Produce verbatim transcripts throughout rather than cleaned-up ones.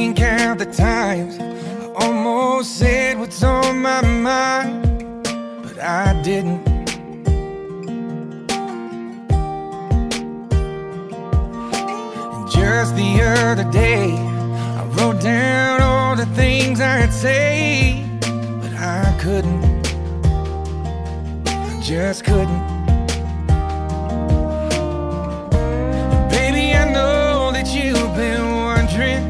can't count the times I almost said what's on my mind, but I didn't. And just the other day, I wrote down all the things I'd say, but I couldn't. I just couldn't. Baby, I know that you've been wondering.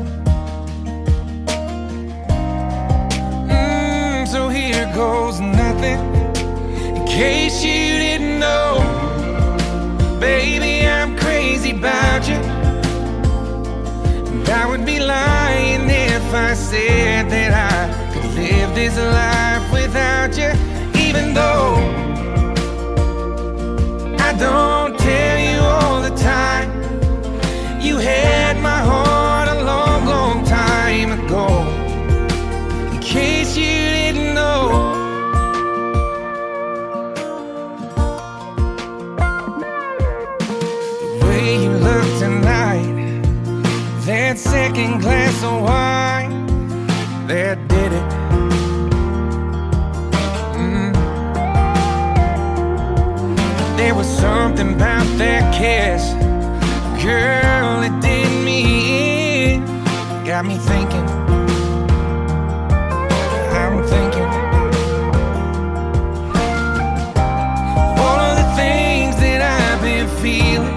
Mm, so here goes nothing. In case you didn't know, baby, I'm crazy about you. And I would be lying if I said that I could live this life without you. Even though I don't tell you all the time, you had my heart a long, long time ago. In case you didn't know, the way you look tonight, that second glass of wine, that did it. Mm. There was something about that kiss, girl, it did me in. Got me thinking, I'm thinking all of the things that I've been feeling.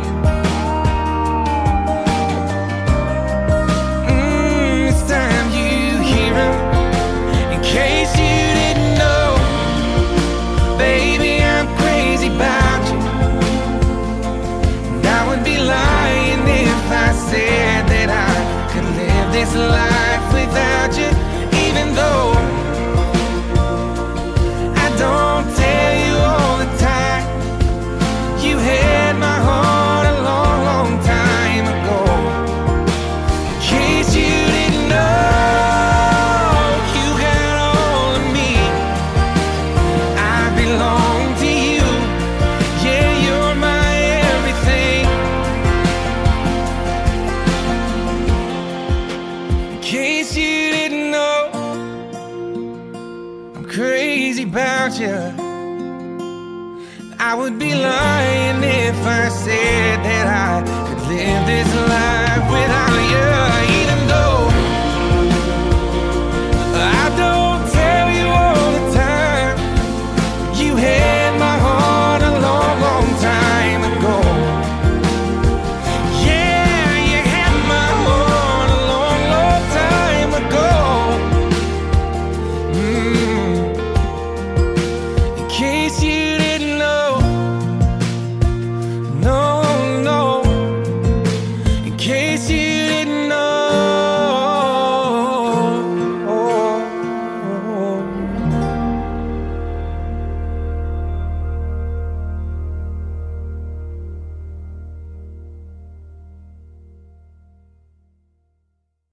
Mm, it's time you hear 'em. In case you didn't know, baby, I'm crazy about you. And I would be lying if I said that I could live this life without you. Even though I don't tell you all the time, you had my heart a long, long time ago. In case you didn't know, you got all of me. I belong to you. Yeah, you're my everything. In case you didn't know, I'm crazy about you. I would be lying if I said that I could live this life